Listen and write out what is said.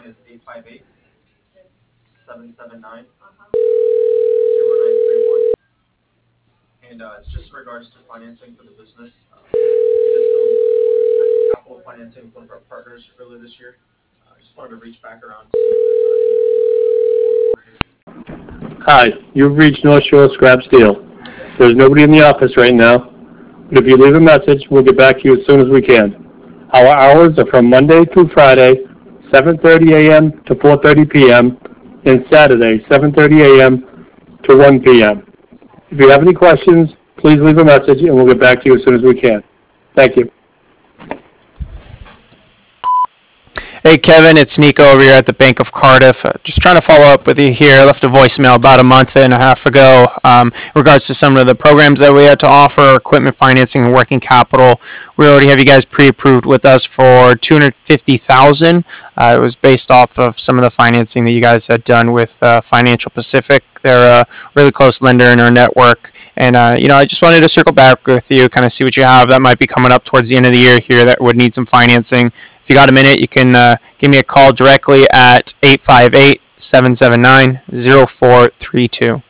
is 858-779-0931. And it's just in regards to financing for the business. We did some capital financing with one of our partners earlier this year. I just wanted to reach back around to see if Hi, you've reached North Shore Scrap Steel. There's nobody in the office right now, but if you leave a message, we'll get back to you as soon as we can. Our hours are from Monday through Friday, 7:30 a.m. to 4:30 p.m., and Saturday, 7:30 a.m. to 1 p.m. If you have any questions, please leave a message, and we'll get back to you as soon as we can. Thank you. Hey Kevin, it's Nico over here at the Bank of Cardiff. Just trying to follow up with you here. I left a voicemail about a month and a half ago in regards to some of the programs that we had to offer, equipment financing and working capital. We already have you guys pre-approved with us for $250,000. It was based off of some of the financing that you guys had done with Financial Pacific. They're a really close lender in our network. And, I just wanted to circle back with you, kind of see what you have that might be coming up towards the end of the year here that would need some financing. If you got a minute, you can give me a call directly at 858-779-0432.